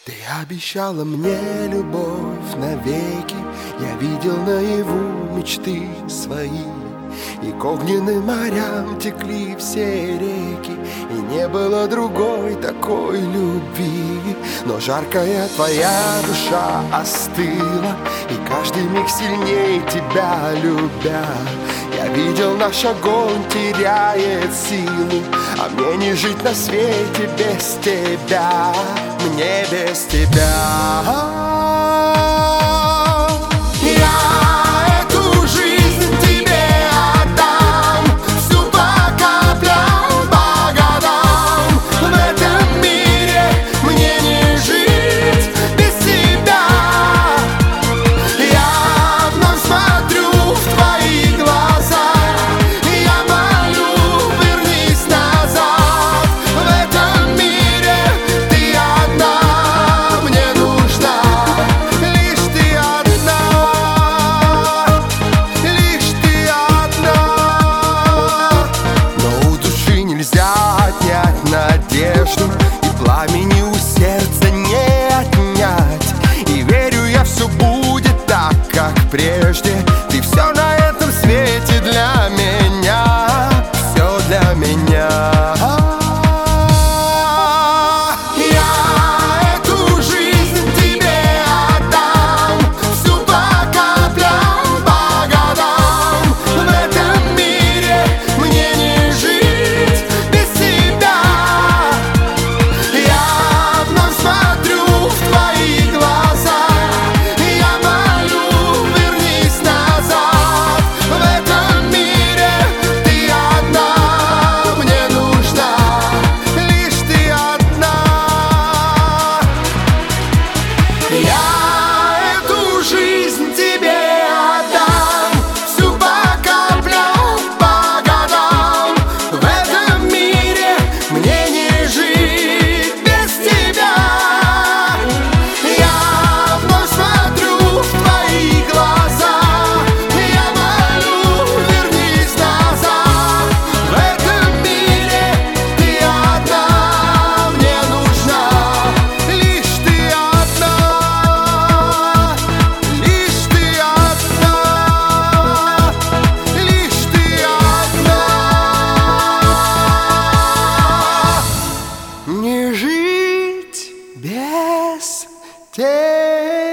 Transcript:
Ты обещала мне любовь навеки, я видел наяву мечты свои. И к огненным морям текли все реки, и не было другой такой любви. Но жаркая твоя душа остыла, и каждый миг сильнее тебя любя. Я видел, наш огонь теряет силу, а мне не жить на свете без тебя, мне без тебя. Надежду и пламени у сердца не отнять. И верю я, все будет так, как прежде. Ты все на этом свете для меня, все для меня. Не жить без тебя.